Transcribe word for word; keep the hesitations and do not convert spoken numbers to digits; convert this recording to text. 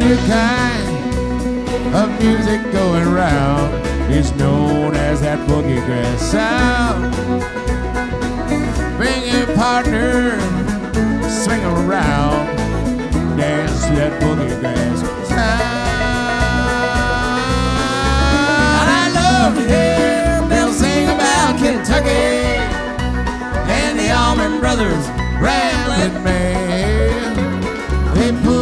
new kind of music going round is known as that boogie grass sound. Bring your partner, swing around, dance to that boogie grass sound. I love to hear Bill sing about Kentucky and the Allman Brothers rambling man. They put